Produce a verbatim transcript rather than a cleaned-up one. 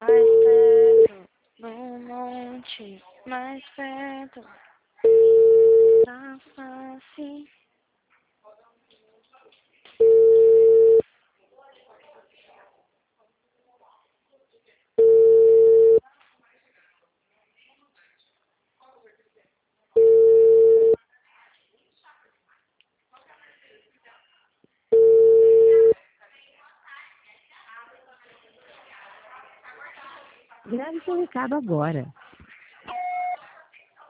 Mais perto, no monte, mais perto, da face. Grave seu recado agora.